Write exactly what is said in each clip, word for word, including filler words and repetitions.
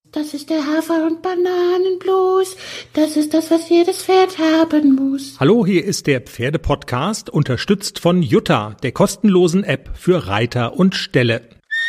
Das ist der Hafer- und Bananenblues. Das ist das, was jedes Pferd haben muss. Hallo, hier ist der Pferde-Podcast, unterstützt von Jutta, der kostenlosen App für Reiter und Ställe.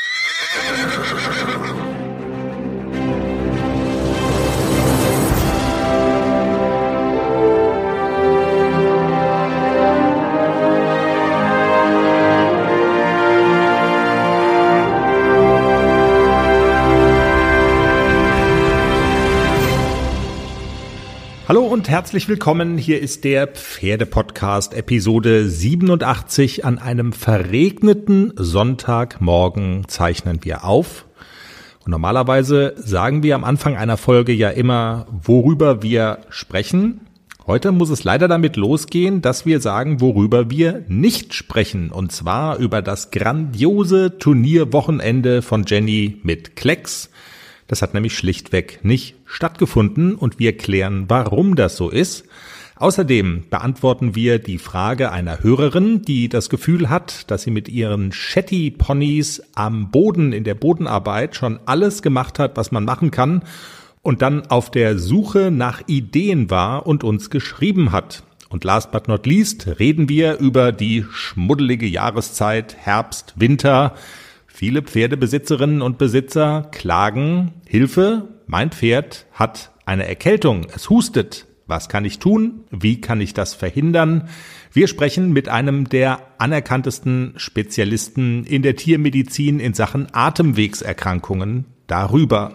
Hallo und herzlich willkommen, hier ist der Pferde-Podcast, Episode siebenundachtzig. An einem verregneten Sonntagmorgen zeichnen wir auf. Und normalerweise sagen wir am Anfang einer Folge ja immer, worüber wir sprechen. Heute muss es leider damit losgehen, dass wir sagen, worüber wir nicht sprechen. Und zwar über das grandiose Turnierwochenende von Jenny mit Klecks. Das hat nämlich schlichtweg nicht stattgefunden und wir klären, warum das so ist. Außerdem beantworten wir die Frage einer Hörerin, die das Gefühl hat, dass sie mit ihren Shetty-Ponys am Boden in der Bodenarbeit schon alles gemacht hat, was man machen kann und dann auf der Suche nach Ideen war und uns geschrieben hat. Und last but not least reden wir über die schmuddelige Jahreszeit Herbst, Winter. Viele Pferdebesitzerinnen und Besitzer klagen, Hilfe, mein Pferd hat eine Erkältung, es hustet. Was kann ich tun? Wie kann ich das verhindern? Wir sprechen mit einem der anerkanntesten Spezialisten in der Tiermedizin in Sachen Atemwegserkrankungen darüber.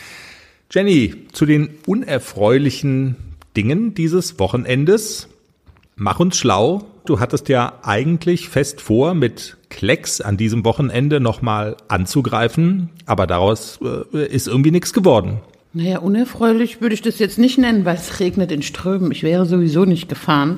Jenny, zu den unerfreulichen Dingen dieses Wochenendes. Mach uns schlau. Du hattest ja eigentlich fest vor, mit Klecks an diesem Wochenende nochmal anzugreifen, aber daraus äh, ist irgendwie nichts geworden. Naja, unerfreulich würde ich das jetzt nicht nennen, weil es regnet in Strömen. Ich wäre sowieso nicht gefahren.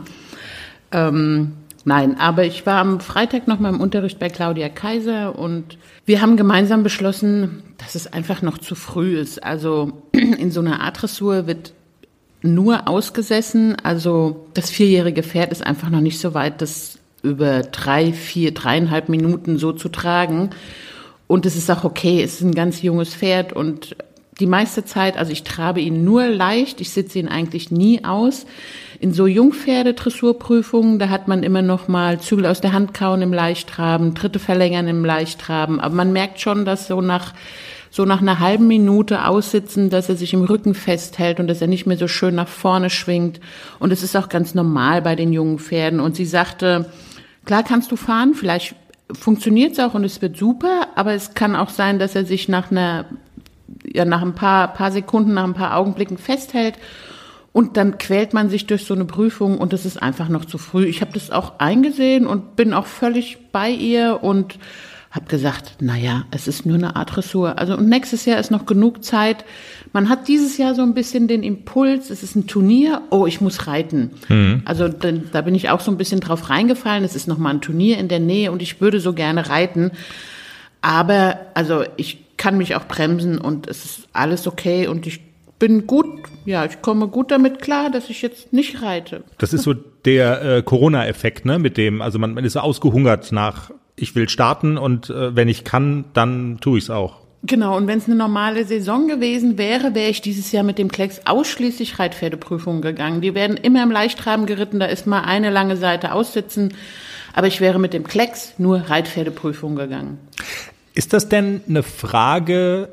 Ähm, nein, aber ich war am Freitag noch mal im Unterricht bei Claudia Kaiser und wir haben gemeinsam beschlossen, dass es einfach noch zu früh ist. Also in so einer A-Dressur wird nur ausgesessen, also das vierjährige Pferd ist einfach noch nicht so weit, das über drei, vier, dreieinhalb Minuten so zu tragen. Und es ist auch okay, es ist ein ganz junges Pferd und die meiste Zeit, also ich trabe ihn nur leicht, ich sitze ihn eigentlich nie aus. In so Jungpferde-Dressurprüfungen, da hat man immer noch mal Zügel aus der Hand kauen im Leichttraben, Tritte verlängern im Leichttraben, aber man merkt schon, dass so nach so nach einer halben Minute aussitzen, dass er sich im Rücken festhält und dass er nicht mehr so schön nach vorne schwingt. Und es ist auch ganz normal bei den jungen Pferden. Und sie sagte, klar kannst du fahren, vielleicht funktioniert es auch und es wird super, aber es kann auch sein, dass er sich nach einer, ja, nach ein paar, paar Sekunden, nach ein paar Augenblicken festhält. Und dann quält man sich durch so eine Prüfung und es ist einfach noch zu früh. Ich habe das auch eingesehen und bin auch völlig bei ihr und habe gesagt, naja, es ist nur eine Art Dressur. Also und nächstes Jahr ist noch genug Zeit. Man hat dieses Jahr so ein bisschen den Impuls, es ist ein Turnier, oh, ich muss reiten. Mhm. Also da, da bin ich auch so ein bisschen drauf reingefallen. Es ist nochmal ein Turnier in der Nähe und ich würde so gerne reiten. Aber also ich kann mich auch bremsen und es ist alles okay und ich bin gut, ja, ich komme gut damit klar, dass ich jetzt nicht reite. Das ist so der äh, Corona-Effekt, ne, mit dem, also man, man ist so ausgehungert nach ich will starten und äh, wenn ich kann, dann tue ich es auch. Genau, und wenn es eine normale Saison gewesen wäre, wäre ich dieses Jahr mit dem Klecks ausschließlich Reitpferdeprüfungen gegangen. Die werden immer im Leichttraben geritten, da ist mal eine lange Seite aussitzen, aber ich wäre mit dem Klecks nur Reitpferdeprüfungen gegangen. Ist das denn eine Frage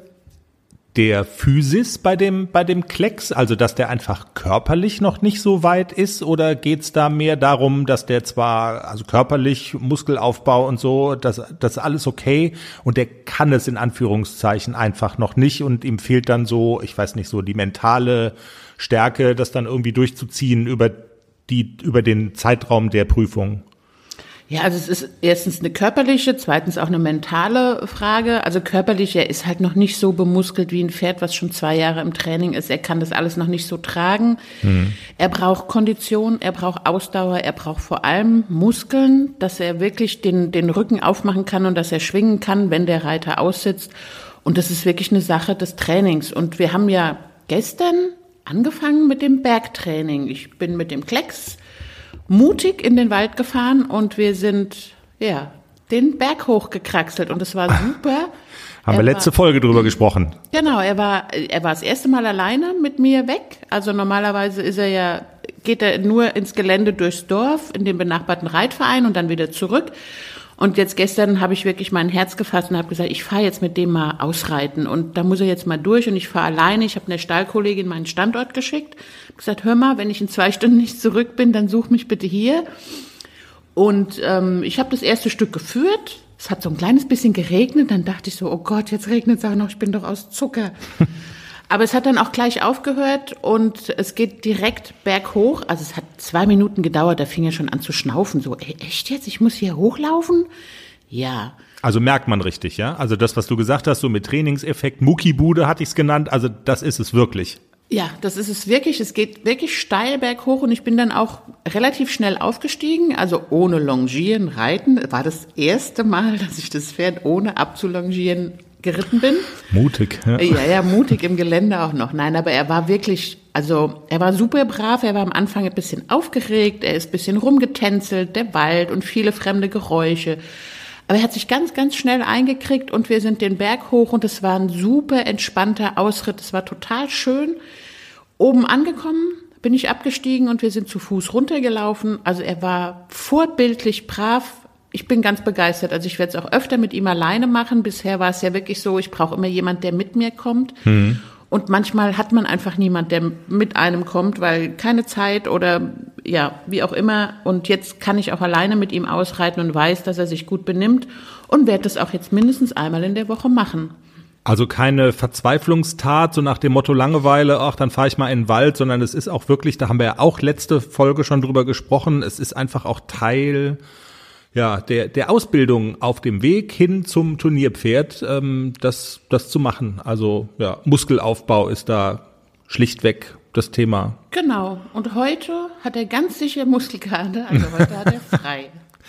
der Physis bei dem bei dem Klecks, also dass der einfach körperlich noch nicht so weit ist, oder geht's da mehr darum, dass der zwar, also körperlich, Muskelaufbau und so, das das alles okay und der kann es in Anführungszeichen einfach noch nicht und ihm fehlt dann so, ich weiß nicht, so die mentale Stärke, das dann irgendwie durchzuziehen über die über den Zeitraum der Prüfung? Ja, also es ist erstens eine körperliche, zweitens auch eine mentale Frage. Also körperlich, er ist halt noch nicht so bemuskelt wie ein Pferd, was schon zwei Jahre im Training ist. Er kann das alles noch nicht so tragen. Mhm. Er braucht Kondition, er braucht Ausdauer, er braucht vor allem Muskeln, dass er wirklich den, den Rücken aufmachen kann und dass er schwingen kann, wenn der Reiter aussitzt. Und das ist wirklich eine Sache des Trainings. Und wir haben ja gestern angefangen mit dem Bergtraining. Ich bin mit dem Klecks mutig in den Wald gefahren und wir sind, ja, den Berg hochgekraxelt und es war super. Haben wir letzte war, Folge drüber gesprochen. Genau, er war, er war das erste Mal alleine mit mir weg. Also normalerweise ist er ja, geht er nur ins Gelände durchs Dorf, in den benachbarten Reitverein und dann wieder zurück. Und jetzt gestern habe ich wirklich mein Herz gefasst und habe gesagt, ich fahre jetzt mit dem mal ausreiten. Und da muss er jetzt mal durch und ich fahre alleine. Ich habe einer Stallkollegin meinen Standort geschickt. Habe gesagt, hör mal, wenn ich in zwei Stunden nicht zurück bin, dann such mich bitte hier. Und ähm, ich habe das erste Stück geführt. Es hat so ein kleines bisschen geregnet. Dann dachte ich so, oh Gott, jetzt regnet es auch noch. Ich bin doch aus Zucker. Aber es hat dann auch gleich aufgehört und es geht direkt berghoch. Also es hat zwei Minuten gedauert, da fing er schon an zu schnaufen. So, ey, echt jetzt? Ich muss hier hochlaufen? Ja. Also merkt man richtig, ja? Also das, was du gesagt hast, so mit Trainingseffekt, Muckibude hatte ich es genannt, also das ist es wirklich. Ja, das ist es wirklich. Es geht wirklich steil berghoch und ich bin dann auch relativ schnell aufgestiegen. Also ohne Longieren, Reiten. War das erste Mal, dass ich das Pferd ohne abzulongieren geritten bin. Mutig, ja. Ja, ja, mutig im Gelände auch noch. Nein, aber er war wirklich, also er war super brav, er war am Anfang ein bisschen aufgeregt, er ist ein bisschen rumgetänzelt, der Wald und viele fremde Geräusche. Aber er hat sich ganz, ganz schnell eingekriegt und wir sind den Berg hoch und es war ein super entspannter Ausritt, es war total schön. Oben angekommen bin ich abgestiegen und wir sind zu Fuß runtergelaufen. Also er war vorbildlich brav. Ich bin ganz begeistert. Also ich werde es auch öfter mit ihm alleine machen. Bisher war es ja wirklich so, ich brauche immer jemand, der mit mir kommt. Mhm. Und manchmal hat man einfach niemand, der mit einem kommt, weil keine Zeit oder ja, wie auch immer. Und jetzt kann ich auch alleine mit ihm ausreiten und weiß, dass er sich gut benimmt und werde das auch jetzt mindestens einmal in der Woche machen. Also keine Verzweiflungstat, so nach dem Motto Langeweile, ach, dann fahre ich mal in den Wald, sondern es ist auch wirklich, da haben wir ja auch letzte Folge schon drüber gesprochen, es ist einfach auch Teil ja, der, der Ausbildung auf dem Weg hin zum Turnierpferd, ähm, das, das zu machen. Also, ja, Muskelaufbau ist da schlichtweg das Thema. Genau. Und heute hat er ganz sicher Muskelkater, also heute hat er frei.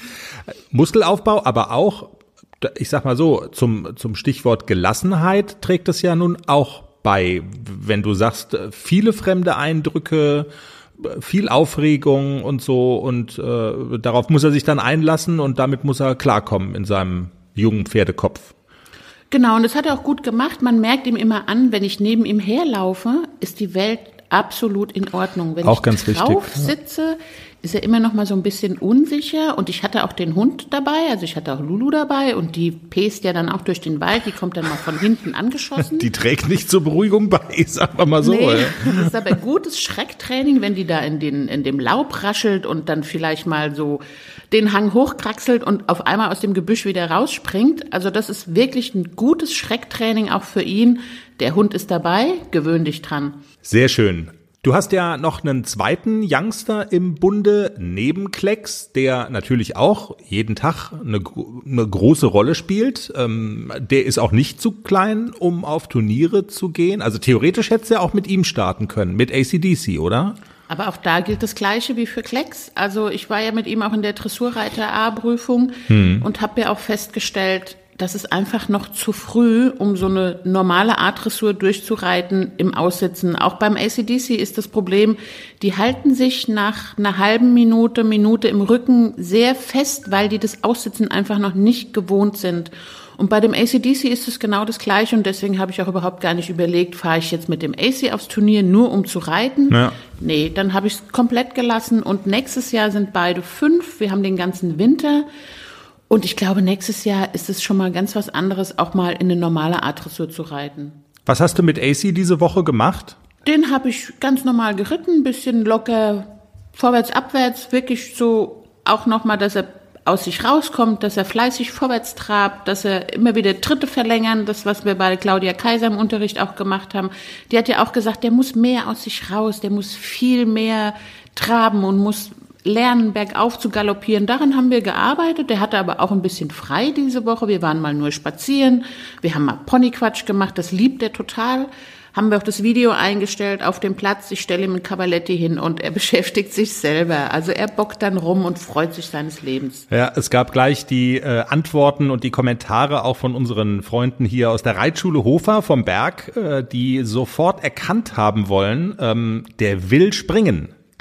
Muskelaufbau, aber auch, ich sag mal so, zum, zum Stichwort Gelassenheit trägt es ja nun auch bei, wenn du sagst, viele fremde Eindrücke, viel Aufregung und so und äh, darauf muss er sich dann einlassen und damit muss er klarkommen in seinem jungen Pferdekopf. Genau, und das hat er auch gut gemacht. Man merkt ihm immer an, wenn ich neben ihm herlaufe, ist die Welt absolut in Ordnung. Wenn auch ich ganz drauf wichtig, sitze, ja. Ist er immer noch mal so ein bisschen unsicher und ich hatte auch den Hund dabei, also ich hatte auch Lulu dabei und die pest ja dann auch durch den Wald, die kommt dann mal von hinten angeschossen. Die trägt nicht zur Beruhigung bei, sagen wir mal so. Nee, ja. Das ist aber gutes Schrecktraining, wenn die da in den in dem Laub raschelt und dann vielleicht mal so den Hang hochkraxelt und auf einmal aus dem Gebüsch wieder rausspringt. Also das ist wirklich ein gutes Schrecktraining auch für ihn. Der Hund ist dabei, gewöhn dich dran. Sehr schön. Du hast ja noch einen zweiten Youngster im Bunde neben Klecks, der natürlich auch jeden Tag eine, eine große Rolle spielt. Ähm, der ist auch nicht zu klein, um auf Turniere zu gehen. Also theoretisch hättest du ja auch mit ihm starten können, mit A C D C, oder? Aber auch da gilt das Gleiche wie für Klecks. Also ich war ja mit ihm auch in der Dressurreiter-A-Prüfung hm. und habe ja auch festgestellt, das ist einfach noch zu früh, um so eine normale A-Dressur durchzureiten im Aussitzen. Auch beim A C D C ist das Problem, die halten sich nach einer halben Minute, Minute im Rücken sehr fest, weil die das Aussitzen einfach noch nicht gewohnt sind. Und bei dem A C D C ist es genau das Gleiche und deswegen habe ich auch überhaupt gar nicht überlegt, fahre ich jetzt mit dem A C aufs Turnier nur um zu reiten? Ja. Nee, dann habe ich es komplett gelassen und nächstes Jahr sind beide fünf. Wir haben den ganzen Winter. Und ich glaube, nächstes Jahr ist es schon mal ganz was anderes, auch mal in eine normale A-Dressur zu reiten. Was hast du mit A C diese Woche gemacht? Den habe ich ganz normal geritten, ein bisschen locker, vorwärts, abwärts, wirklich so auch nochmal, dass er aus sich rauskommt, dass er fleißig vorwärts trabt, dass er immer wieder Tritte verlängern, das, was wir bei Claudia Kaiser im Unterricht auch gemacht haben. Die hat ja auch gesagt, der muss mehr aus sich raus, der muss viel mehr traben und muss lernen, bergauf zu galoppieren. Daran haben wir gearbeitet. Der hatte aber auch ein bisschen frei diese Woche. Wir waren mal nur spazieren. Wir haben mal Ponyquatsch gemacht. Das liebt er total. Haben wir auch das Video eingestellt auf dem Platz. Ich stelle ihm ein Cavaletti hin und er beschäftigt sich selber. Also er bockt dann rum und freut sich seines Lebens. Ja, es gab gleich die äh, Antworten und die Kommentare auch von unseren Freunden hier aus der Reitschule Hofer vom Berg, äh, die sofort erkannt haben wollen, ähm, der will springen.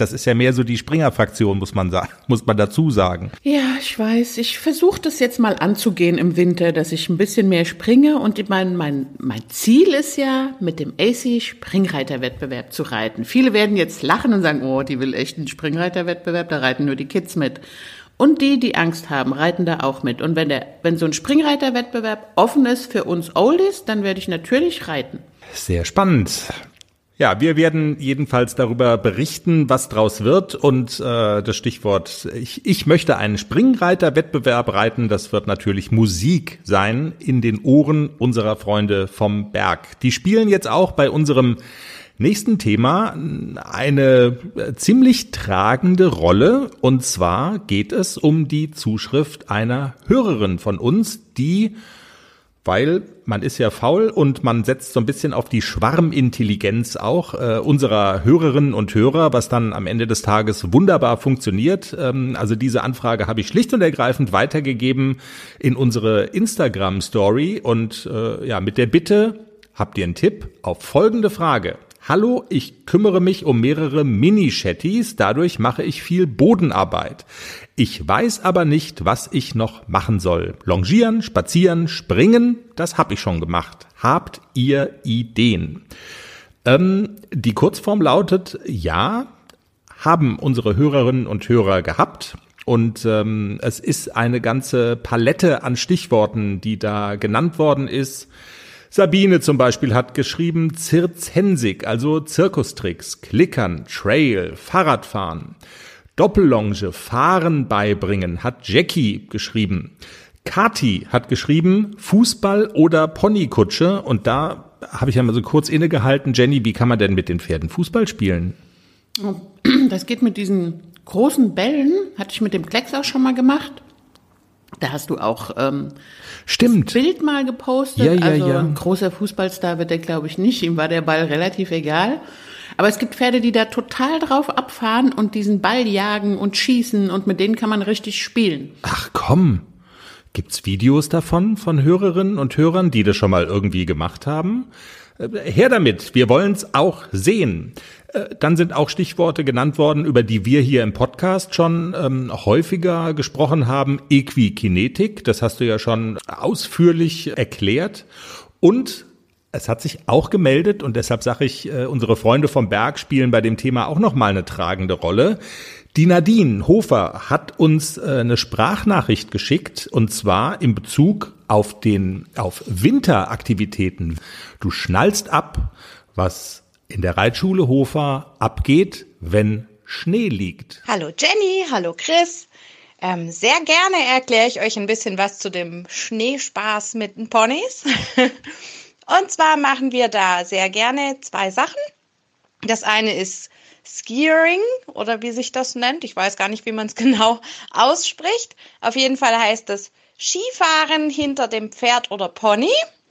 Das ist ja mehr so die Springer-Fraktion, muss man sagen, muss man dazu sagen. Ja, ich weiß. Ich versuche das jetzt mal anzugehen im Winter, dass ich ein bisschen mehr springe. Und mein, mein, mein Ziel ist ja, mit dem A C Springreiterwettbewerb zu reiten. Viele werden jetzt lachen und sagen, oh, die will echt einen Springreiterwettbewerb, da reiten nur die Kids mit. Und die, die Angst haben, reiten da auch mit. Und wenn der, wenn so ein Springreiterwettbewerb offen ist für uns Oldies, dann werde ich natürlich reiten. Sehr spannend. Ja, wir werden jedenfalls darüber berichten, was draus wird. Und äh, das Stichwort, ich, ich möchte einen Springreiterwettbewerb reiten, das wird natürlich Musik sein in den Ohren unserer Freunde vom Berg. Die spielen jetzt auch bei unserem nächsten Thema eine ziemlich tragende Rolle, und zwar geht es um die Zuschrift einer Hörerin von uns, die, weil man ist ja faul und man setzt so ein bisschen auf die Schwarmintelligenz auch äh, unserer Hörerinnen und Hörer, was dann am Ende des Tages wunderbar funktioniert. Ähm, also diese Anfrage habe ich schlicht und ergreifend weitergegeben in unsere Instagram-Story und äh, ja, mit der Bitte, habt ihr einen Tipp auf folgende Frage. Hallo, ich kümmere mich um mehrere Mini-Shetties, dadurch mache ich viel Bodenarbeit. Ich weiß aber nicht, was ich noch machen soll. Longieren, spazieren, springen, das habe ich schon gemacht. Habt ihr Ideen? Ähm, die Kurzform lautet, ja, haben unsere Hörerinnen und Hörer gehabt. Und ähm, es ist eine ganze Palette an Stichworten, die da genannt worden ist. Sabine zum Beispiel hat geschrieben Zirzensik, also Zirkustricks, Klickern, Trail, Fahrradfahren. Doppellonge, Fahren beibringen, hat Jackie geschrieben. Kati hat geschrieben Fußball oder Ponykutsche. Und da habe ich ja mal so kurz innegehalten. Jenny, wie kann man denn mit den Pferden Fußball spielen? Das geht mit diesen großen Bällen, hatte ich mit dem Klecks auch schon mal gemacht. Da hast du auch ähm, Stimmt. das Bild mal gepostet. Ja, ja, also ja. ein großer Fußballstar wird der, glaube ich, nicht. Ihm war der Ball relativ egal. Aber es gibt Pferde, die da total drauf abfahren und diesen Ball jagen und schießen und mit denen kann man richtig spielen. Ach komm, gibt's Videos davon, von Hörerinnen und Hörern, die das schon mal irgendwie gemacht haben? Her damit, wir wollen's auch sehen. Dann sind auch Stichworte genannt worden, über die wir hier im Podcast schon ähm, häufiger gesprochen haben. Equikinetik, das hast du ja schon ausführlich erklärt. Und es hat sich auch gemeldet, und deshalb sage ich, äh, unsere Freunde vom Berg spielen bei dem Thema auch nochmal eine tragende Rolle. Die Nadine Hofer hat uns äh, eine Sprachnachricht geschickt, und zwar in Bezug auf den auf Winteraktivitäten. Du schnallst ab, was in der Reitschule Hofer abgeht, wenn Schnee liegt. Hallo Jenny, hallo Chris. Ähm, sehr gerne erkläre ich euch ein bisschen was zu dem Schneespaß mit den Ponys. Und zwar machen wir da sehr gerne zwei Sachen. Das eine ist Skiering oder wie sich das nennt. Ich weiß gar nicht, wie man es genau ausspricht. Auf jeden Fall heißt es Skifahren hinter dem Pferd oder Pony.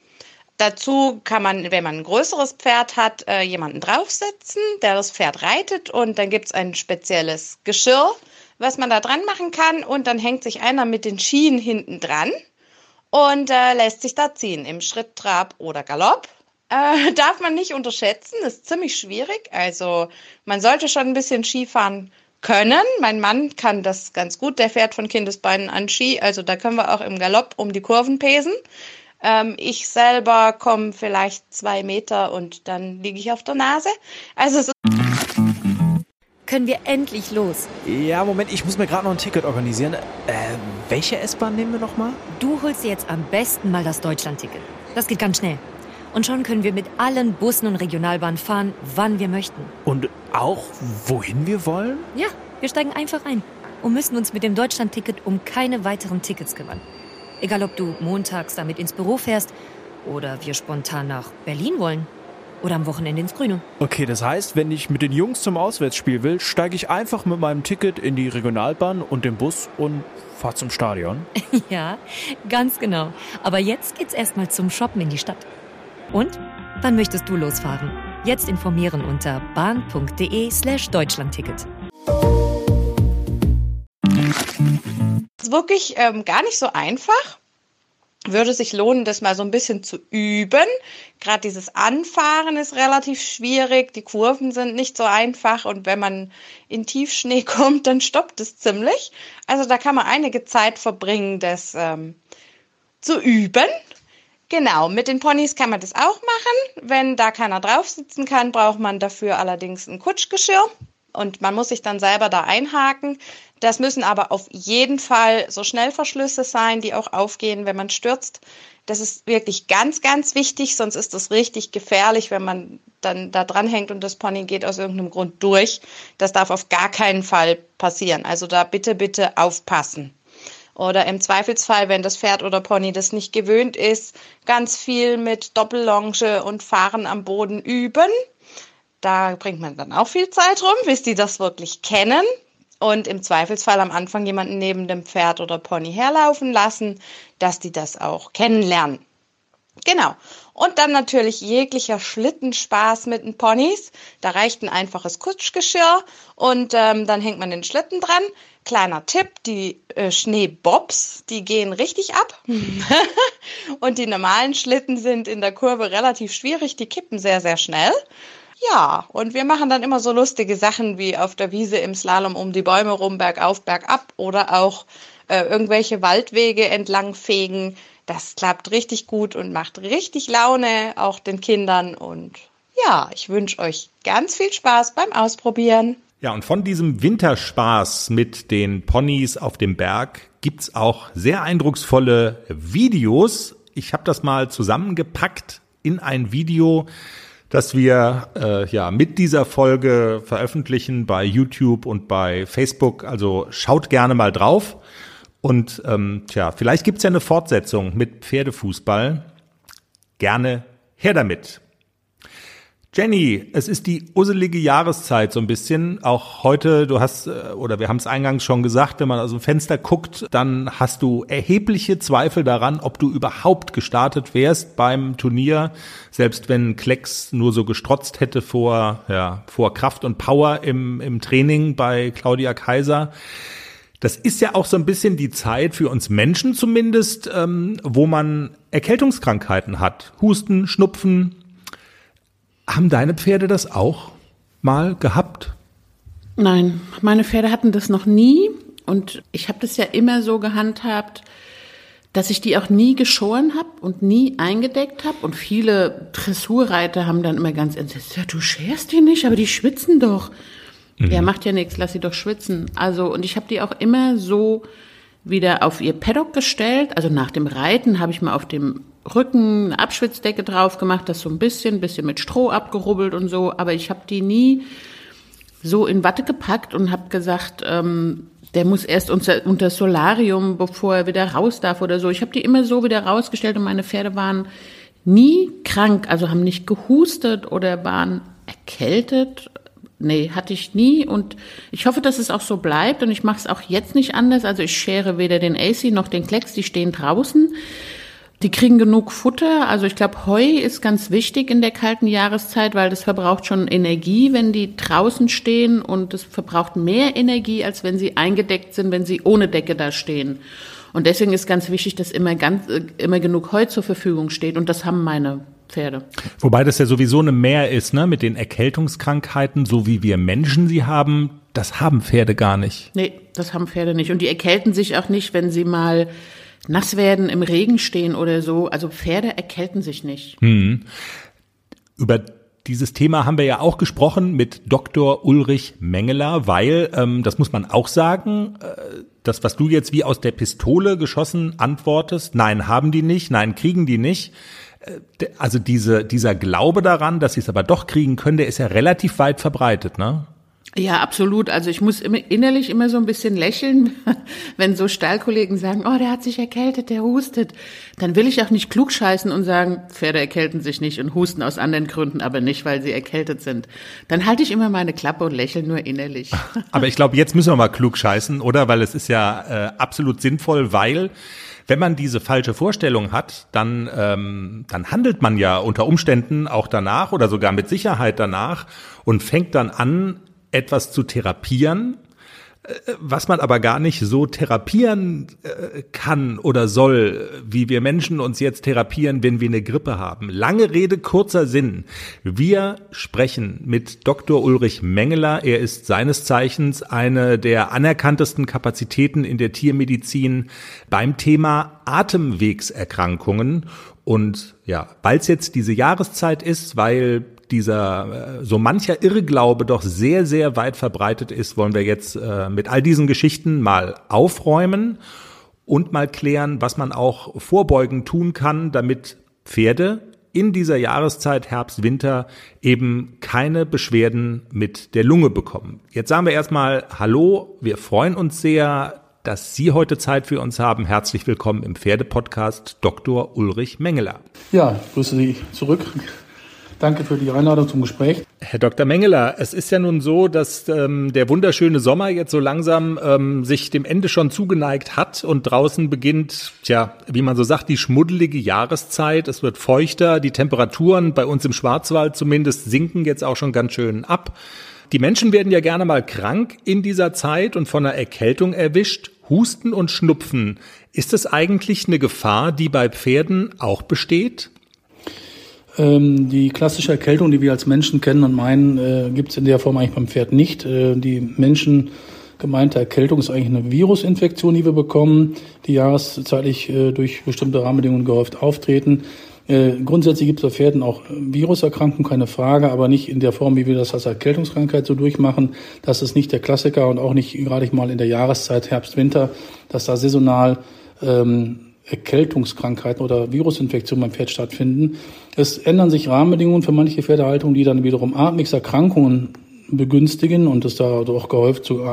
Dazu kann man, wenn man ein größeres Pferd hat, äh, jemanden draufsetzen, der das Pferd reitet, und dann gibt es ein spezielles Geschirr, was man da dran machen kann, und dann hängt sich einer mit den Skien hinten dran und äh, lässt sich da ziehen, im Schritt, Trab oder Galopp. Äh, darf man nicht unterschätzen, ist ziemlich schwierig, also man sollte schon ein bisschen Skifahren können. Mein Mann kann das ganz gut, der fährt von Kindesbeinen an Ski, also da können wir auch im Galopp um die Kurven pesen. Ähm, ich selber komme vielleicht zwei Meter und dann liege ich auf der Nase. Also es Können wir endlich los? Ja, Moment, ich muss mir gerade noch ein Ticket organisieren. Äh, welche S-Bahn nehmen wir nochmal? Du holst dir jetzt am besten mal das Deutschland-Ticket. Das geht ganz schnell. Und schon können wir mit allen Bussen und Regionalbahnen fahren, wann wir möchten. Und auch, wohin wir wollen? Ja, wir steigen einfach ein und müssen uns mit dem Deutschland-Ticket um keine weiteren Tickets kümmern. Egal, ob du montags damit ins Büro fährst oder wir spontan nach Berlin wollen oder am Wochenende ins Grüne. Okay, das heißt, wenn ich mit den Jungs zum Auswärtsspiel will, steige ich einfach mit meinem Ticket in die Regionalbahn und den Bus und fahre zum Stadion. Ja, ganz genau. Aber jetzt geht's erstmal zum Shoppen in die Stadt. Und? Wann möchtest du losfahren? Jetzt informieren unter bahn.de slash Deutschlandticket. ist wirklich ähm, gar nicht so einfach. würde sich lohnen, das mal so ein bisschen zu üben. Gerade dieses Anfahren ist relativ schwierig, die Kurven sind nicht so einfach und wenn man in Tiefschnee kommt, dann stoppt es ziemlich. Also da kann man einige Zeit verbringen, das ähm, zu üben. Genau, mit den Ponys kann man das auch machen. Wenn da keiner drauf sitzen kann, braucht man dafür allerdings ein Kutschgeschirr. Und man muss sich dann selber da einhaken. Das müssen aber auf jeden Fall so Schnellverschlüsse sein, die auch aufgehen, wenn man stürzt. Das ist wirklich ganz, ganz wichtig, sonst ist das richtig gefährlich, wenn man dann da dranhängt und das Pony geht aus irgendeinem Grund durch. Das darf auf gar keinen Fall passieren. Also da bitte, bitte aufpassen. Oder im Zweifelsfall, wenn das Pferd oder Pony das nicht gewöhnt ist, ganz viel mit Doppellonge und Fahren am Boden üben. Da bringt man dann auch viel Zeit rum, bis die das wirklich kennen. Und im Zweifelsfall am Anfang jemanden neben dem Pferd oder Pony herlaufen lassen, dass die das auch kennenlernen. Genau. Und dann natürlich jeglicher Schlittenspaß mit den Ponys. Da reicht ein einfaches Kutschgeschirr und ähm, dann hängt man den Schlitten dran. Kleiner Tipp, die äh, Schneebobs, die gehen richtig ab. Und die normalen Schlitten sind in der Kurve relativ schwierig, die kippen sehr, sehr schnell. Ja, und wir machen dann immer so lustige Sachen wie auf der Wiese im Slalom um die Bäume rum, bergauf, bergab oder auch äh, irgendwelche Waldwege entlang fegen. Das klappt richtig gut und macht richtig Laune, auch den Kindern. Und ja, ich wünsche euch ganz viel Spaß beim Ausprobieren. Ja, und von diesem Winterspaß mit den Ponys auf dem Berg gibt's auch sehr eindrucksvolle Videos. Ich habe das mal zusammengepackt in ein Video, das wir äh, ja mit dieser Folge veröffentlichen bei YouTube und bei Facebook. Also schaut gerne mal drauf. Und ähm, tja, vielleicht gibt's ja eine Fortsetzung mit Pferdefußball. Gerne her damit. Jenny, es ist die usselige Jahreszeit so ein bisschen. Auch heute, du hast, oder wir haben es eingangs schon gesagt, wenn man aus dem Fenster guckt, dann hast du erhebliche Zweifel daran, ob du überhaupt gestartet wärst beim Turnier, selbst wenn Klecks nur so gestrotzt hätte vor, ja, vor Kraft und Power im, im Training bei Claudia Kaiser. Das ist ja auch so ein bisschen die Zeit für uns Menschen zumindest, ähm, wo man Erkältungskrankheiten hat. Husten, Schnupfen. Haben deine Pferde das auch mal gehabt? Nein, meine Pferde hatten das noch nie. Und ich habe das ja immer so gehandhabt, dass ich die auch nie geschoren habe und nie eingedeckt habe. Und viele Dressurreiter haben dann immer ganz entsetzt, ja, du scherst die nicht, aber die schwitzen doch. Mhm. Ja, macht ja nichts, lass sie doch schwitzen. Also, und ich habe die auch immer so wieder auf ihr Paddock gestellt. Also nach dem Reiten habe ich mal auf dem Rücken eine Abschwitzdecke drauf gemacht, das so ein bisschen, bisschen mit Stroh abgerubbelt und so. Aber ich habe die nie so in Watte gepackt und habe gesagt, ähm, der muss erst unter, unter Solarium, bevor er wieder raus darf oder so. Ich habe die immer so wieder rausgestellt und meine Pferde waren nie krank, also haben nicht gehustet oder waren erkältet. Nee, hatte ich nie und ich hoffe, dass es auch so bleibt und ich mache es auch jetzt nicht anders. Also ich schere weder den A C noch den Klecks, die stehen draußen. Die kriegen genug Futter. Also ich glaube, Heu ist ganz wichtig in der kalten Jahreszeit, weil das verbraucht schon Energie, wenn die draußen stehen und es verbraucht mehr Energie, als wenn sie eingedeckt sind, wenn sie ohne Decke da stehen. Und deswegen ist ganz wichtig, dass immer ganz immer genug Heu zur Verfügung steht und das haben meine Pferde. Wobei das ja sowieso eine Mehr ist, ne, mit den Erkältungskrankheiten, so wie wir Menschen sie haben, das haben Pferde gar nicht. Nee, das haben Pferde nicht. Und die erkälten sich auch nicht, wenn sie mal nass werden, im Regen stehen oder so. Also Pferde erkälten sich nicht. Hm. Über dieses Thema haben wir ja auch gesprochen mit Doktor Ulrich Mengeler, weil, ähm, das muss man auch sagen, äh, das, was du jetzt wie aus der Pistole geschossen antwortest, nein, haben die nicht, nein, kriegen die nicht. Äh, also diese, dieser Glaube daran, dass sie es aber doch kriegen können, der ist ja relativ weit verbreitet, ne? Ja, absolut. Also ich muss immer, innerlich immer so ein bisschen lächeln, wenn so Stallkollegen sagen, oh, der hat sich erkältet, der hustet. Dann will ich auch nicht klugscheißen und sagen, Pferde erkälten sich nicht und husten aus anderen Gründen, aber nicht, weil sie erkältet sind. Dann halte ich immer meine Klappe und lächle nur innerlich. Aber ich glaube, jetzt müssen wir mal klugscheißen, oder? Weil es ist ja äh, absolut sinnvoll, weil wenn man diese falsche Vorstellung hat, dann, ähm, dann handelt man ja unter Umständen auch danach oder sogar mit Sicherheit danach und fängt dann an, etwas zu therapieren, Was man aber gar nicht so therapieren äh, kann oder soll, wie wir Menschen uns jetzt therapieren, wenn wir eine Grippe haben. Lange Rede, kurzer Sinn. Wir sprechen mit Doktor Ulrich Mengeler. Er ist seines Zeichens eine der anerkanntesten Kapazitäten in der Tiermedizin beim Thema Atemwegserkrankungen. Und ja, weil es jetzt diese Jahreszeit ist, weil dieser so mancher Irrglaube doch sehr, sehr weit verbreitet ist, wollen wir jetzt äh, mit all diesen Geschichten mal aufräumen und mal klären, was man auch vorbeugend tun kann, damit Pferde in dieser Jahreszeit Herbst, Winter eben keine Beschwerden mit der Lunge bekommen. Jetzt sagen wir erstmal Hallo, wir freuen uns sehr, dass Sie heute Zeit für uns haben. Herzlich willkommen im Pferdepodcast Doktor Ulrich Mengeler. Ja, ich grüße Sie zurück. Danke für die Einladung zum Gespräch. Herr Doktor Mengeler, es ist ja nun so, dass ähm, der wunderschöne Sommer jetzt so langsam ähm, sich dem Ende schon zugeneigt hat und draußen beginnt, tja, wie man so sagt, die schmuddelige Jahreszeit. Es wird feuchter, die Temperaturen bei uns im Schwarzwald zumindest sinken jetzt auch schon ganz schön ab. Die Menschen werden ja gerne mal krank in dieser Zeit und von einer Erkältung erwischt. Husten und Schnupfen. Ist das eigentlich eine Gefahr, die bei Pferden auch besteht? Die klassische Erkältung, die wir als Menschen kennen und meinen, äh, gibt es in der Form eigentlich beim Pferd nicht. Äh, die Menschen gemeinte Erkältung ist eigentlich eine Virusinfektion, die wir bekommen, die jahreszeitlich äh, durch bestimmte Rahmenbedingungen gehäuft auftreten. Äh, grundsätzlich gibt es bei Pferden auch Viruserkrankungen, keine Frage, aber nicht in der Form, wie wir das als Erkältungskrankheit so durchmachen. Das ist nicht der Klassiker und auch nicht gerade mal in der Jahreszeit Herbst, Winter, dass da saisonal ähm, Erkältungskrankheiten oder Virusinfektionen beim Pferd stattfinden. Es ändern sich Rahmenbedingungen für manche Pferdehaltungen, die dann wiederum Atemwegserkrankungen begünstigen und es da auch gehäuft zu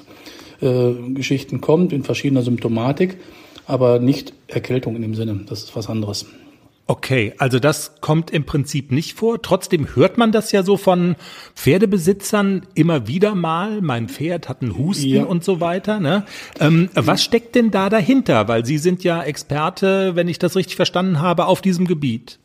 Atemwegsgeschichten äh, kommt in verschiedener Symptomatik, aber nicht Erkältung in dem Sinne. Das ist was anderes. Okay, also das kommt im Prinzip nicht vor. Trotzdem hört man das ja so von Pferdebesitzern immer wieder mal. Mein Pferd hat einen Husten ja. und so weiter. Ne? Ähm, was steckt denn da dahinter? Weil Sie sind ja Experte, wenn ich das richtig verstanden habe, auf diesem Gebiet.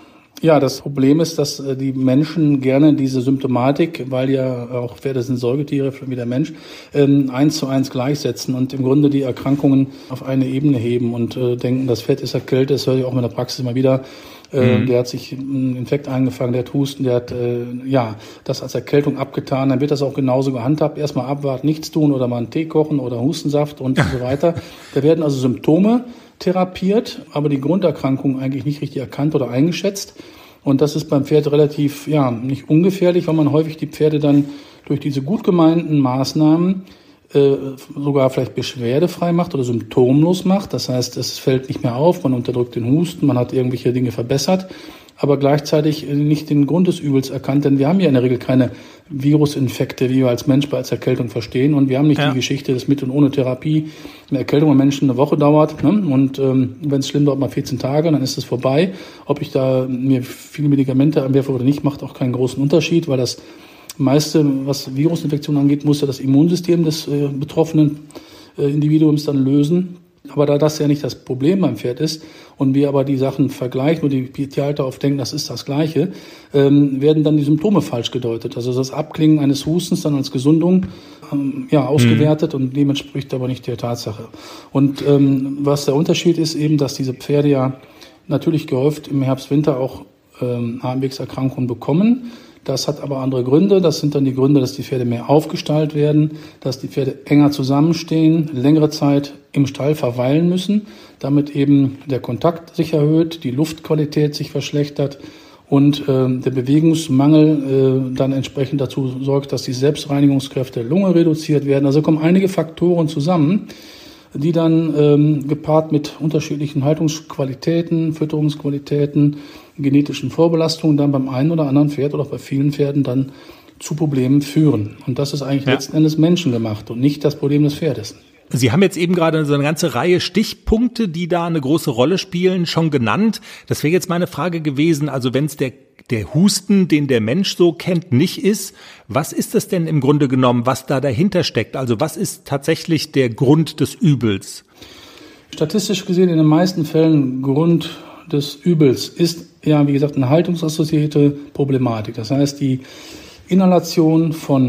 Ja, das Problem ist, dass die Menschen gerne diese Symptomatik, weil ja auch Pferde sind Säugetiere wie der Mensch, eins zu eins gleichsetzen und im Grunde die Erkrankungen auf eine Ebene heben und äh, denken, das Pferd ist erkältet. Das höre ich auch in der Praxis immer wieder. Äh, mhm. Der hat sich einen Infekt eingefangen, der hat Husten, der hat äh, ja das als Erkältung abgetan. Dann wird das auch genauso gehandhabt. Erstmal abwarten, nichts tun oder mal einen Tee kochen oder Hustensaft und so weiter. Da werden also Symptome therapiert, aber die Grunderkrankung eigentlich nicht richtig erkannt oder eingeschätzt. Und das ist beim Pferd relativ, ja, nicht ungefährlich, weil man häufig die Pferde dann durch diese gut gemeinten Maßnahmen äh, sogar vielleicht beschwerdefrei macht oder symptomlos macht. Das heißt, es fällt nicht mehr auf, man unterdrückt den Husten, man hat irgendwelche Dinge verbessert, aber gleichzeitig nicht den Grund des Übels erkannt, denn wir haben ja in der Regel keine Virusinfekte, wie wir als Mensch als Erkältung verstehen, und wir haben nicht ja. die Geschichte, dass mit und ohne Therapie eine Erkältung bei Menschen eine Woche dauert, ne? Und ähm, wenn es schlimm dauert, mal vierzehn Tage, dann ist es vorbei. Ob ich da mir viele Medikamente anwerfe oder nicht, macht auch keinen großen Unterschied, weil das meiste, was Virusinfektionen angeht, muss ja das Immunsystem des äh, betroffenen äh, Individuums dann lösen. Aber da das ja nicht das Problem beim Pferd ist und wir aber die Sachen vergleichen und die Tierhalter oft denken, das ist das Gleiche, ähm, werden dann die Symptome falsch gedeutet. Also das Abklingen eines Hustens dann als Gesundung ähm, ja ausgewertet mhm. und dem entspricht aber nicht der Tatsache. Und ähm, was der Unterschied ist eben, dass diese Pferde ja natürlich gehäuft im Herbst, Winter auch ähm, Atemwegserkrankungen bekommen. Das hat aber andere Gründe. Das sind dann die Gründe, dass die Pferde mehr aufgestallt werden, dass die Pferde enger zusammenstehen, längere Zeit im Stall verweilen müssen, damit eben der Kontakt sich erhöht, die Luftqualität sich verschlechtert und äh, der Bewegungsmangel äh, dann entsprechend dazu sorgt, dass die Selbstreinigungskräfte der Lunge reduziert werden. Also kommen einige Faktoren zusammen, die dann ähm, gepaart mit unterschiedlichen Haltungsqualitäten, Fütterungsqualitäten, genetischen Vorbelastungen dann beim einen oder anderen Pferd oder auch bei vielen Pferden dann zu Problemen führen. Und das ist eigentlich ja. letzten Endes menschengemacht und nicht das Problem des Pferdes. Sie haben jetzt eben gerade so eine ganze Reihe Stichpunkte, die da eine große Rolle spielen, schon genannt. Das wäre jetzt meine Frage gewesen, also wenn es der der Husten, den der Mensch so kennt, nicht ist, was ist das denn im Grunde genommen, was da dahinter steckt? Also was ist tatsächlich der Grund des Übels? Statistisch gesehen in den meisten Fällen Grund des Übels ist ja, wie gesagt, eine haltungsassoziierte Problematik. Das heißt, die Inhalation von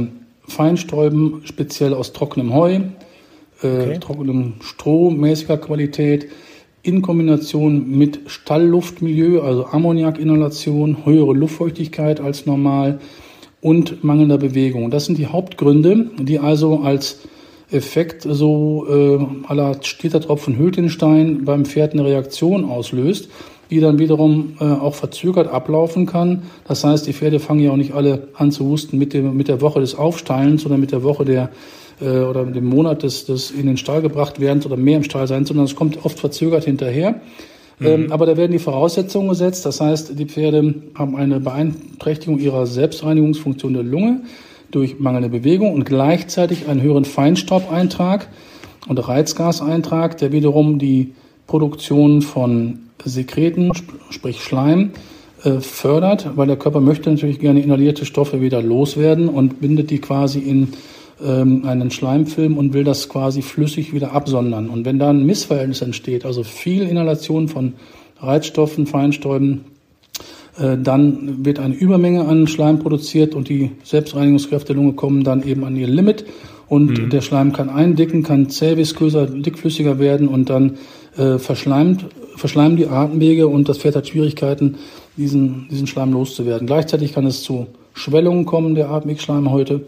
Feinstäuben, speziell aus trockenem Heu, äh, okay. trockenem Stroh mäßiger Qualität, in Kombination mit Stallluftmilieu, also Ammoniakinhalation, höhere Luftfeuchtigkeit als normal und mangelnder Bewegung. Das sind die Hauptgründe, die also als Effekt so äh, à la steter Tropfen hüllt den Stein beim Pferd eine Reaktion auslöst, die dann wiederum äh, auch verzögert ablaufen kann. Das heißt, die Pferde fangen ja auch nicht alle an zu husten mit dem mit der Woche des Aufstallens, sondern mit der Woche der äh, oder mit dem Monat des, des in den Stall gebracht werdens oder mehr im Stall sein, sondern es kommt oft verzögert hinterher. Mhm. Ähm, aber da werden die Voraussetzungen gesetzt. Das heißt, die Pferde haben eine Beeinträchtigung ihrer Selbstreinigungsfunktion der Lunge durch mangelnde Bewegung und gleichzeitig einen höheren Feinstaubeintrag und Reizgaseintrag, der wiederum die Produktion von Sekreten, sprich Schleim, äh, fördert, weil der Körper möchte natürlich gerne inhalierte Stoffe wieder loswerden und bindet die quasi in ähm, einen Schleimfilm und will das quasi flüssig wieder absondern. Und wenn da ein Missverhältnis entsteht, also viel Inhalation von Reizstoffen, Feinstäuben, äh, dann wird eine Übermenge an Schleim produziert und die Selbstreinigungskräfte der Lunge kommen dann eben an ihr Limit und mhm. der Schleim kann eindicken, kann zäh, visköser, dickflüssiger werden und dann äh, verschleimt verschleimen die Atemwege und das Pferd hat Schwierigkeiten, diesen, diesen Schleim loszuwerden. Gleichzeitig kann es zu Schwellungen kommen der Atemwegsschleimhäute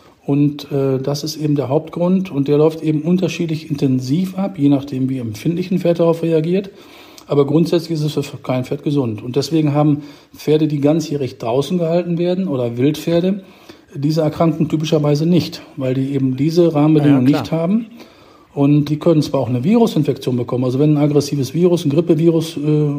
und äh, das ist eben der Hauptgrund und der läuft eben unterschiedlich intensiv ab, je nachdem wie empfindlich ein Pferd darauf reagiert. Aber grundsätzlich ist es für kein Pferd gesund und deswegen haben Pferde, die ganzjährig draußen gehalten werden oder Wildpferde, diese Erkrankung typischerweise nicht, weil die eben diese Rahmenbedingungen ja, nicht haben. Und die können zwar auch eine Virusinfektion bekommen, also wenn ein aggressives Virus, ein Grippevirus äh,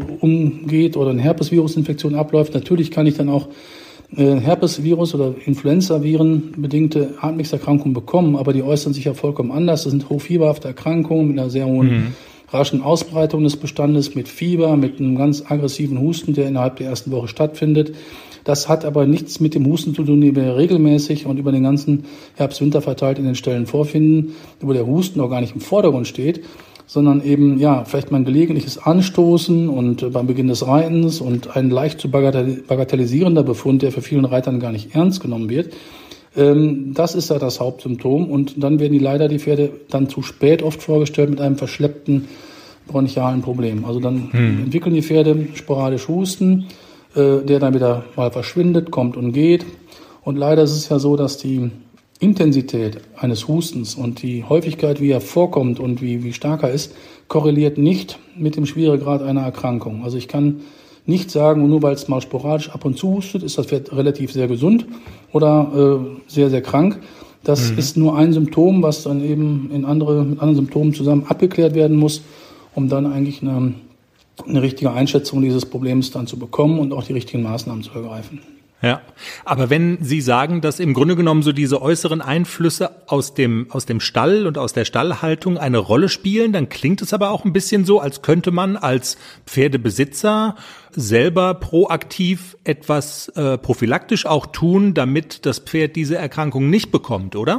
umgeht oder eine Herpesvirusinfektion abläuft, natürlich kann ich dann auch äh, Herpesvirus oder Influenzaviren bedingte Atemwegserkrankungen bekommen, aber die äußern sich ja vollkommen anders. Das sind hochfieberhafte Erkrankungen mit einer sehr hohen, mhm. raschen Ausbreitung des Bestandes, mit Fieber, mit einem ganz aggressiven Husten, der innerhalb der ersten Woche stattfindet. Das hat aber nichts mit dem Husten zu tun, den wir regelmäßig und über den ganzen Herbst, Winter verteilt in den Ställen vorfinden, wo der Husten auch gar nicht im Vordergrund steht, sondern eben, ja, vielleicht mal ein gelegentliches Anstoßen und äh, beim Beginn des Reitens und ein leicht zu bagatellisierender Befund, der für vielen Reitern gar nicht ernst genommen wird. Ähm, das ist ja das Hauptsymptom und dann werden die leider die Pferde dann zu spät oft vorgestellt mit einem verschleppten bronchialen Problem. Also dann hm. entwickeln die Pferde sporadisch Husten, der dann wieder mal verschwindet, kommt und geht. Und leider ist es ja so, dass die Intensität eines Hustens und die Häufigkeit, wie er vorkommt und wie, wie stark er ist, korreliert nicht mit dem Schweregrad einer Erkrankung. Also ich kann nicht sagen, nur weil es mal sporadisch ab und zu hustet, ist das Pferd relativ sehr gesund oder äh, sehr, sehr krank. Das mhm. ist nur ein Symptom, was dann eben in andere, mit anderen Symptomen zusammen abgeklärt werden muss, um dann eigentlich eine eine richtige Einschätzung dieses Problems dann zu bekommen und auch die richtigen Maßnahmen zu ergreifen. Ja, aber wenn Sie sagen, dass im Grunde genommen so diese äußeren Einflüsse aus dem, aus dem Stall und aus der Stallhaltung eine Rolle spielen, dann klingt es aber auch ein bisschen so, als könnte man als Pferdebesitzer selber proaktiv etwas äh, prophylaktisch auch tun, damit das Pferd diese Erkrankung nicht bekommt, oder?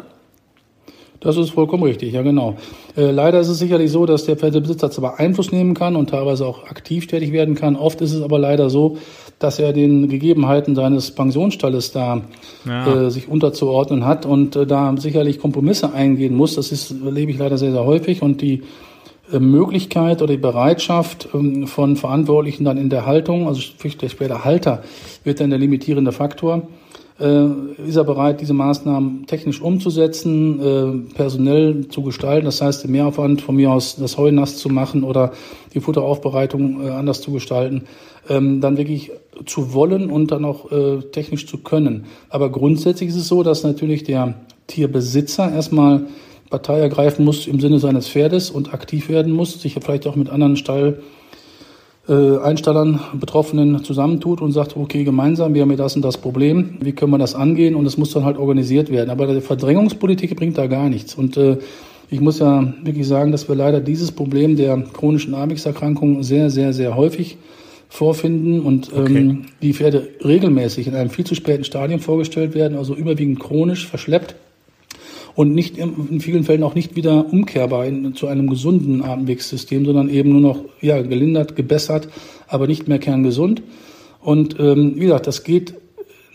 Das ist vollkommen richtig, ja genau. Äh, leider ist es sicherlich so, dass der Pferdebesitzer zwar Einfluss nehmen kann und teilweise auch aktiv tätig werden kann. Oft ist es aber leider so, dass er den Gegebenheiten seines Pensionsstalles da ja. äh, sich unterzuordnen hat und äh, da sicherlich Kompromisse eingehen muss. Das ist, erlebe ich leider sehr, sehr häufig und die äh, Möglichkeit oder die Bereitschaft ähm, von Verantwortlichen dann in der Haltung, also der Pferdehalter wird dann der limitierende Faktor. Äh, ist er bereit, diese Maßnahmen technisch umzusetzen, äh, personell zu gestalten, das heißt, den Mehraufwand von mir aus das Heu nass zu machen oder die Futteraufbereitung äh, anders zu gestalten, ähm, dann wirklich zu wollen und dann auch äh, technisch zu können. Aber grundsätzlich ist es so, dass natürlich der Tierbesitzer erstmal Partei ergreifen muss im Sinne seines Pferdes und aktiv werden muss, sich vielleicht auch mit anderen Stall Äh, Einstallern, Betroffenen zusammentut und sagt, okay, gemeinsam, wir haben hier das und das Problem, wie können wir das angehen? Und es muss dann halt organisiert werden. Aber die Verdrängungspolitik bringt da gar nichts. Und äh, ich muss ja wirklich sagen, dass wir leider dieses Problem der chronischen Atemwegserkrankung sehr, sehr, sehr häufig vorfinden und ähm, okay. die Pferde regelmäßig in einem viel zu späten Stadium vorgestellt werden, also überwiegend chronisch verschleppt. Und nicht in vielen Fällen auch nicht wieder umkehrbar in, zu einem gesunden Atemwegssystem, sondern eben nur noch ja gelindert, gebessert, aber nicht mehr kerngesund. Und ähm, wie gesagt, das geht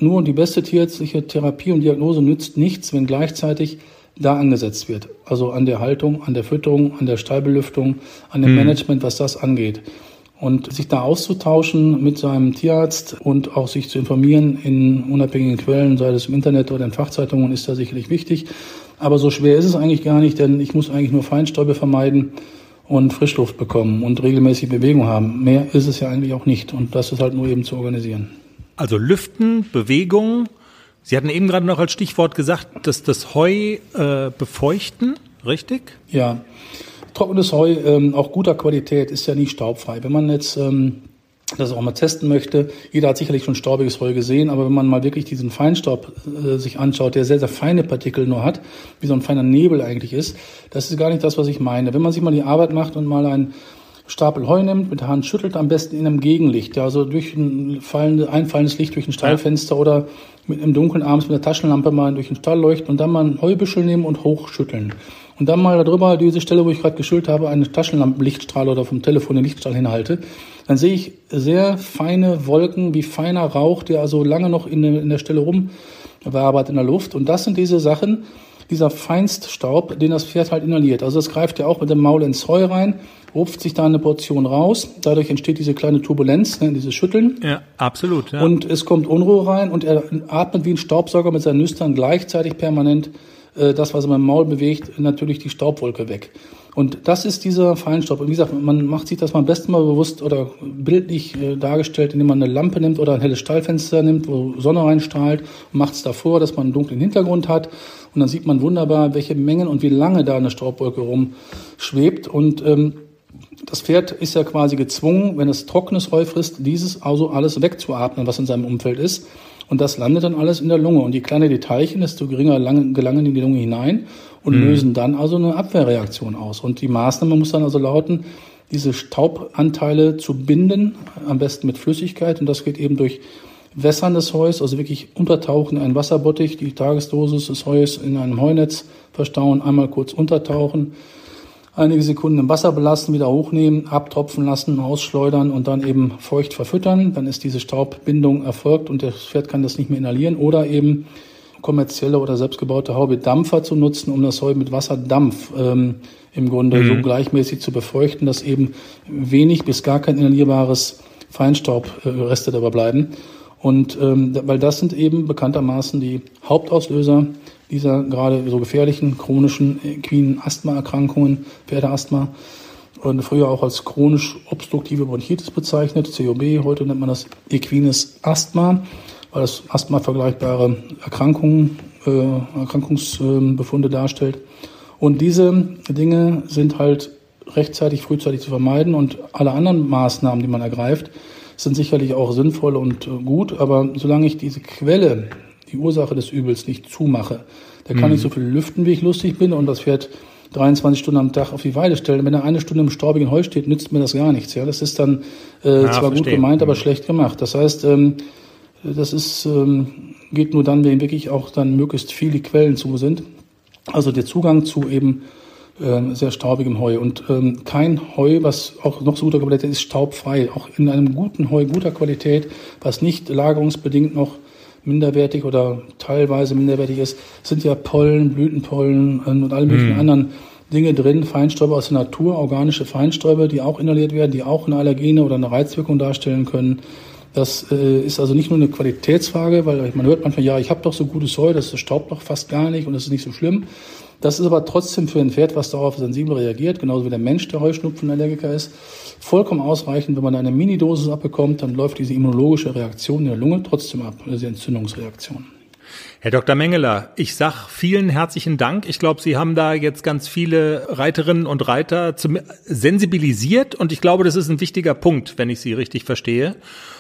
nur die beste tierärztliche Therapie und Diagnose nützt nichts, wenn gleichzeitig da angesetzt wird. Also an der Haltung, an der Fütterung, an der Stallbelüftung, an dem mhm. Management, was das angeht. Und sich da auszutauschen mit seinem Tierarzt und auch sich zu informieren in unabhängigen Quellen, sei es im Internet oder in Fachzeitungen, ist da sicherlich wichtig. Aber so schwer ist es eigentlich gar nicht, denn ich muss eigentlich nur Feinstäube vermeiden und Frischluft bekommen und regelmäßig Bewegung haben. Mehr ist es ja eigentlich auch nicht. Und das ist halt nur eben zu organisieren. Also Lüften, Bewegung. Sie hatten eben gerade noch als Stichwort gesagt, dass das Heu äh, befeuchten, richtig? Ja. Trockenes Heu, ähm, auch guter Qualität, ist ja nie staubfrei. Wenn man jetzt ähm, das auch mal testen möchte, jeder hat sicherlich schon staubiges Heu gesehen, aber wenn man mal wirklich diesen Feinstaub äh, sich anschaut, der sehr, sehr feine Partikel nur hat, wie so ein feiner Nebel eigentlich ist, das ist gar nicht das, was ich meine. Wenn man sich mal die Arbeit macht und mal einen Stapel Heu nimmt, mit der Hand schüttelt, am besten in einem Gegenlicht, ja, also durch ein fallende, einfallendes Licht durch ein Stallfenster ja. oder mit im Dunkeln abends mit der Taschenlampe mal durch den Stall leuchten und dann mal einen Heubüschel nehmen und hochschütteln. Und dann mal darüber, diese Stelle, wo ich gerade geschüttelt habe, eine Taschenlampenlichtstrahl oder vom Telefon den Lichtstrahl hinhalte, dann sehe ich sehr feine Wolken, wie feiner Rauch, der also lange noch in der, in der Stelle rumwabert in der Luft. Und das sind diese Sachen, dieser Feinststaub, den das Pferd halt inhaliert. Also das greift ja auch mit dem Maul ins Heu rein, rupft sich da eine Portion raus. Dadurch entsteht diese kleine Turbulenz, ne, dieses Schütteln. Ja, absolut. Ja. Und es kommt Unruhe rein und er atmet wie ein Staubsauger mit seinen Nüstern gleichzeitig permanent das, was er beim Maul bewegt, natürlich die Staubwolke weg. Und das ist dieser Feinstaub. Und wie gesagt, man macht sich das mal am besten mal bewusst oder bildlich äh, dargestellt, indem man eine Lampe nimmt oder ein helles Stallfenster nimmt, wo Sonne reinstrahlt und macht es davor, dass man einen dunklen Hintergrund hat. Und dann sieht man wunderbar, welche Mengen und wie lange da eine Staubwolke rumschwebt. Und ähm, das Pferd ist ja quasi gezwungen, wenn es trockenes Heu frisst, dieses also alles wegzuatmen, was in seinem Umfeld ist. Und das landet dann alles in der Lunge. Und je kleiner die Teilchen, desto geringer gelangen in die Lunge hinein und mhm. lösen dann also eine Abwehrreaktion aus. Und die Maßnahme muss dann also lauten, diese Staubanteile zu binden, am besten mit Flüssigkeit. Und das geht eben durch Wässern des Heus, also wirklich untertauchen in einen Wasserbottich, die Tagesdosis des Heus in einem Heunetz verstauen, einmal kurz untertauchen, einige Sekunden im Wasser belassen, wieder hochnehmen, abtropfen lassen, ausschleudern und dann eben feucht verfüttern. Dann ist diese Staubbindung erfolgt und das Pferd kann das nicht mehr inhalieren. Oder eben kommerzielle oder selbstgebaute Haube Dampfer zu nutzen, um das Heu mit Wasserdampf ähm, im Grunde mhm. so gleichmäßig zu befeuchten, dass eben wenig bis gar kein inhalierbares Feinstaubreste dabei bleiben. Und ähm, weil das sind eben bekanntermaßen die Hauptauslöser dieser gerade so gefährlichen chronischen equinen Asthmaerkrankungen, Pferdeasthma, und früher auch als chronisch obstruktive Bronchitis bezeichnet, C O B, heute nennt man das equines Asthma, weil das Asthma vergleichbare Erkrankungen, äh, Erkrankungsbefunde äh, darstellt. Und diese Dinge sind halt rechtzeitig, frühzeitig zu vermeiden und alle anderen Maßnahmen, die man ergreift, sind sicherlich auch sinnvoll und äh, gut, aber solange ich diese Quelle, die Ursache des Übels nicht zumache, da kann mhm. ich so viel lüften, wie ich lustig bin und das Pferd dreiundzwanzig Stunden am Tag auf die Weide stellen. Wenn er eine Stunde im staubigen Heu steht, nützt mir das gar nichts. Ja, das ist dann äh, ja, zwar verstehe. gut gemeint, aber mhm. schlecht gemacht. Das heißt, ähm, das ist ähm, geht nur dann, wenn wirklich auch dann möglichst viele Quellen zu sind. Also der Zugang zu eben äh, sehr staubigem Heu und ähm, kein Heu, was auch noch so guter Qualität ist, staubfrei. Auch in einem guten Heu guter Qualität, was nicht lagerungsbedingt noch minderwertig oder teilweise minderwertig ist, sind ja Pollen, Blütenpollen und alle möglichen mm. anderen Dinge drin, Feinstäube aus der Natur, organische Feinstäube, die auch inhaliert werden, die auch eine Allergene oder eine Reizwirkung darstellen können. Das äh, ist also nicht nur eine Qualitätsfrage, weil man hört manchmal, ja, ich habe doch so gutes Heu, das staubt doch fast gar nicht und das ist nicht so schlimm. Das ist aber trotzdem für ein Pferd, was darauf sensibel reagiert, genauso wie der Mensch, der Heuschnupfenallergiker ist, vollkommen ausreichend. Wenn man eine Minidosis abbekommt, dann läuft diese immunologische Reaktion in der Lunge trotzdem ab, diese Entzündungsreaktion. Herr Doktor Mengeler, ich sag vielen herzlichen Dank. Ich glaube, Sie haben da jetzt ganz viele Reiterinnen und Reiter zum, sensibilisiert und ich glaube, das ist ein wichtiger Punkt, wenn ich Sie richtig verstehe.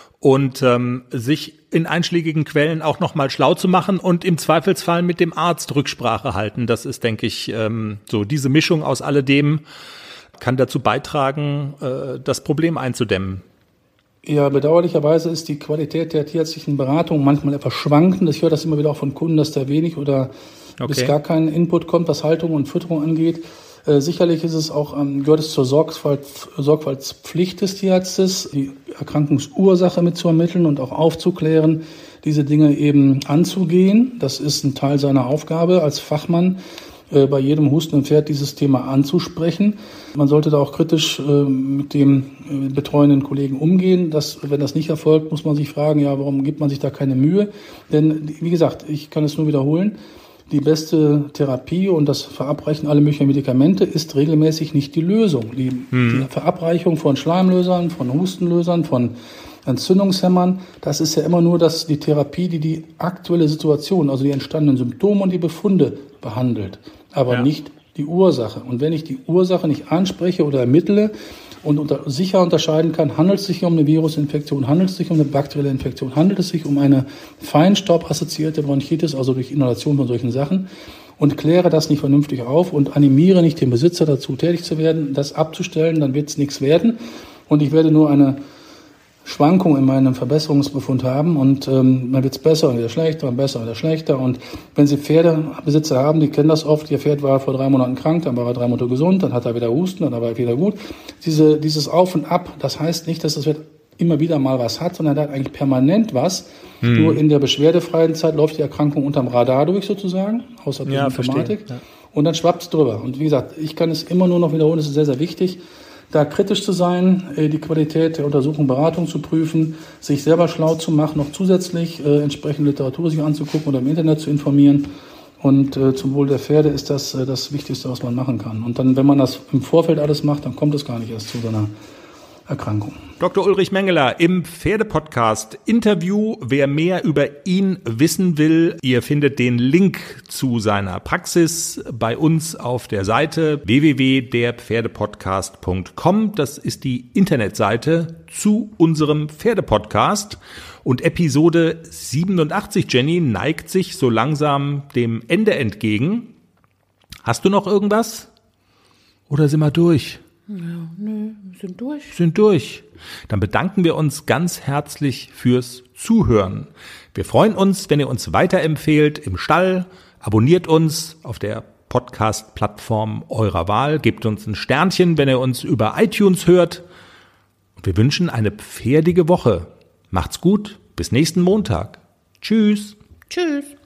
Und ähm, sich in einschlägigen Quellen auch nochmal schlau zu machen und im Zweifelsfall mit dem Arzt Rücksprache halten. Das ist, denke ich, ähm, so diese Mischung aus alledem kann dazu beitragen, äh, das Problem einzudämmen. Ja, bedauerlicherweise ist die Qualität der tierärztlichen Beratung manchmal etwas schwankend. Ich höre das immer wieder auch von Kunden, dass da wenig oder okay. bis gar kein Input kommt, was Haltung und Fütterung angeht. Äh, sicherlich ist es auch, ähm, gehört es zur Sorgfalt, Sorgfaltspflicht des Tierarztes, die Erkrankungsursache mit zu ermitteln und auch aufzuklären. diese Dinge eben anzugehen. Das ist ein Teil seiner Aufgabe als Fachmann, äh, bei jedem hustenden Pferd dieses Thema anzusprechen. Man sollte da auch kritisch äh, mit dem äh, betreuenden Kollegen umgehen. Das, wenn das nicht erfolgt, muss man sich fragen, ja, warum gibt man sich da keine Mühe? Denn, wie gesagt, ich kann es nur wiederholen, die beste Therapie und das Verabreichen aller möglichen Medikamente ist regelmäßig nicht die Lösung. Die, hm. die Verabreichung von Schleimlösern, von Hustenlösern, von Entzündungshemmern, das ist ja immer nur das, die Therapie, die die aktuelle Situation, also die entstandenen Symptome und die Befunde behandelt, aber ja. nicht die Ursache. Und wenn ich die Ursache nicht anspreche oder ermittle und unter, sicher unterscheiden kann, handelt es sich um eine Virusinfektion, handelt es sich um eine bakterielle Infektion, handelt es sich um eine feinstaubassoziierte Bronchitis, also durch Inhalation von solchen Sachen, und kläre das nicht vernünftig auf und animiere nicht den Besitzer dazu, tätig zu werden, das abzustellen, dann wird es nichts werden. Und ich werde nur eine Schwankung in meinem Verbesserungsbefund haben und ähm, dann wird es besser und wieder schlechter und besser und wieder schlechter. Und wenn Sie Pferdebesitzer haben, die kennen das oft, Ihr Pferd war vor drei Monaten krank, dann war er drei Monate gesund, dann hat er wieder Husten, dann war er wieder gut. Diese, dieses Auf und Ab, das heißt nicht, dass das Pferd immer wieder mal was hat, sondern er hat eigentlich permanent was. Hm. Nur in der beschwerdefreien Zeit läuft die Erkrankung unterm Radar durch sozusagen, außer der ja, Symptomatik. Ja. Und dann schwappt es drüber. Und wie gesagt, ich kann es immer nur noch wiederholen, es ist sehr, sehr wichtig, da kritisch zu sein, die Qualität der Untersuchung, Beratung zu prüfen, sich selber schlau zu machen, noch zusätzlich äh, entsprechende Literatur sich anzugucken oder im Internet zu informieren. Und äh, zum Wohl der Pferde ist das äh, das Wichtigste, was man machen kann. Und dann, wenn man das im Vorfeld alles macht, dann kommt es gar nicht erst zu so einer Erkrankung. Doktor Ulrich Mengeler im Pferdepodcast Interview. Wer mehr über ihn wissen will, ihr findet den Link zu seiner Praxis bei uns auf der Seite w w w punkt der pferdepodcast punkt com. Das ist die Internetseite zu unserem Pferdepodcast. Und Episode siebenundachtzig, Jenny, neigt sich so langsam dem Ende entgegen. Hast du noch irgendwas? Oder sind wir durch? Ja, nö, sind durch. Sind durch. Dann bedanken wir uns ganz herzlich fürs Zuhören. Wir freuen uns, wenn ihr uns weiterempfehlt im Stall. Abonniert uns auf der Podcast-Plattform eurer Wahl. Gebt uns ein Sternchen, wenn ihr uns über iTunes hört. Und wir wünschen eine pferdige Woche. Macht's gut. Bis nächsten Montag. Tschüss. Tschüss.